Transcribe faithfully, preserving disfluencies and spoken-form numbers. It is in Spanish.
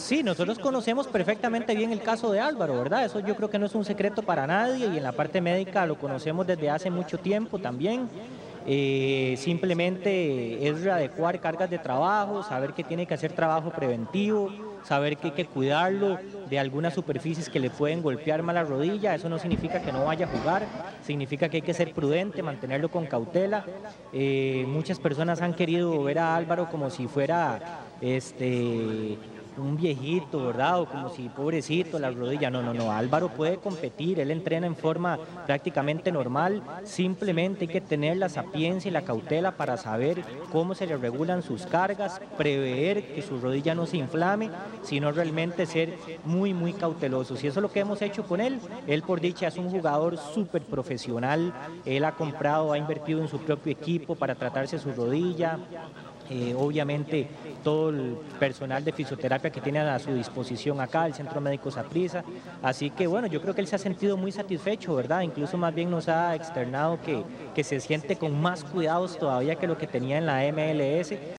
Sí, nosotros conocemos perfectamente bien el caso de Álvaro, ¿verdad? Eso yo creo que no es un secreto para nadie y en la parte médica lo conocemos desde hace mucho tiempo también. Eh, simplemente es readecuar cargas de trabajo, saber que tiene que hacer trabajo preventivo, saber que hay que cuidarlo de algunas superficies que le pueden golpear mal la rodilla. Eso no significa que no vaya a jugar, significa que hay que ser prudente, mantenerlo con cautela. Eh, muchas personas han querido ver a Álvaro como si fuera este un viejito, ¿verdad? O como si pobrecito la rodilla. No, no, no. Álvaro puede competir, él entrena en forma prácticamente normal. Simplemente hay que tener la sapiencia y la cautela para saber cómo se le regulan sus cargas, prever que su rodilla no se inflame, sino realmente ser muy, muy cautelosos. Y eso es lo que hemos hecho con él. Él, por dicha, es un jugador súper profesional. Él ha comprado, ha invertido en su propio equipo para tratarse su rodilla. Eh, obviamente todo el personal de fisioterapia que tiene a su disposición acá, el Centro Médico Saprissa. Así que bueno, yo creo que él se ha sentido muy satisfecho, ¿verdad? Incluso más bien nos ha externado que, que se siente con más cuidados todavía que lo que tenía en la M L S,